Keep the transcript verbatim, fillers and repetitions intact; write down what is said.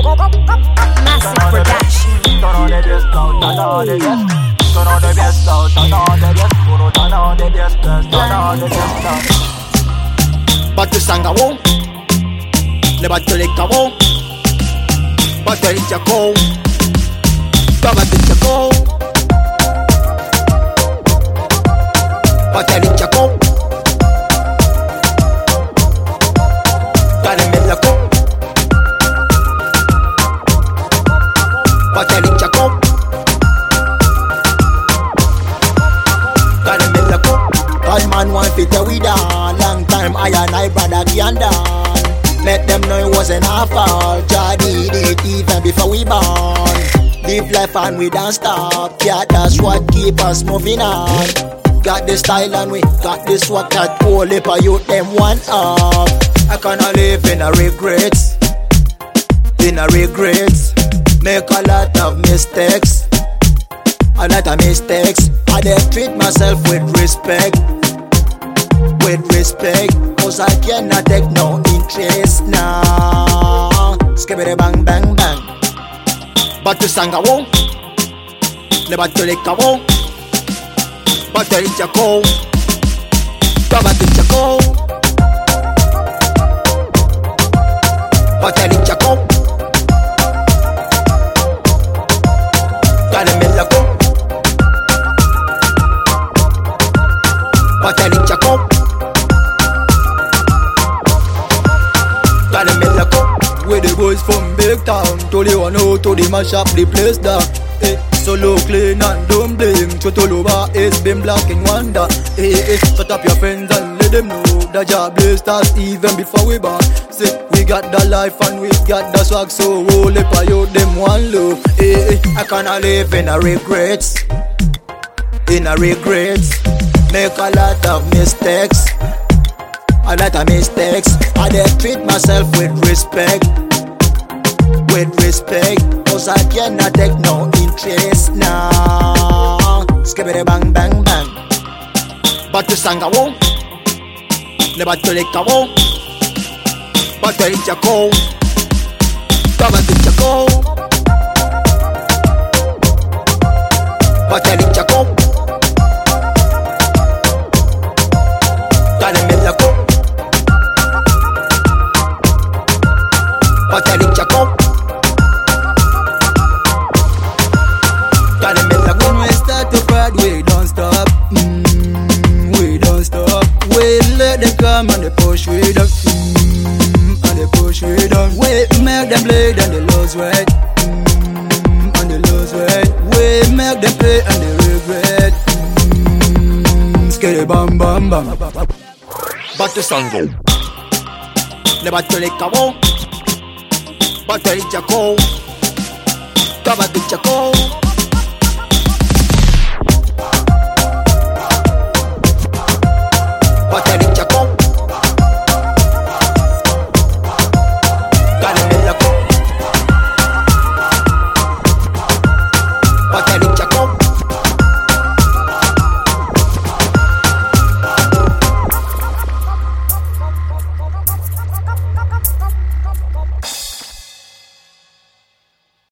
Massive production. Batu sangawong, lebat tulik kawong, bateri jakong, babatu jakong, bateri jakong, kare melakong, bateri jakong, kare melakong. All man want fit we down. Long time I and I brother can done. Let them know it wasn't our fault. Jah did it even before we born. Live life and we don't stop. Yeah, that's what keep us moving on. Got the style and we got this what that whole heap of youth them want up. I cannot live in a regrets. In a regrets. Make a lot of mistakes. A lot of mistakes. I dey treat myself with respect. With respect, cause I cannot take no interest now. Skibidi bang bang bang. Batu sangawong, lebatu lekawong, bateri jakong, babatu jakong, bateri jakong, kare melakong, bateri jakong. Where the boys from big town, to the one out to the mash up the place down. Eh, solo clean and don't bling. Chotoluba is been black in wonder. Eh, eh, shut up your friends and let them know the job starts even before we born. Say we got the life and we got the swag, so roll it for you them one love. Eh, eh, I cannot live in a regrets. In a regrets, make a lot of mistakes. A lot of mistakes. I dey treat myself with respect. With respect, cause I cannot take no interest now. Skibidi bang bang bang. Batu sangawong, lebatu lekawong, bateri jakong, babatu jakong, bateri jakong, kare melakong. Bateri jakong, kare melakong. When we start to fight, we don't stop. Mm, we don't stop. We let them come and they push we down. Mm, and they push we down. We make them bleed and they lose weight. Mm, and they lose weight. We make them pay and they regret. Mm, skitty bam bam bam. Batu sangawong, lebatu lekawong, bateri jakong, babatu jakong.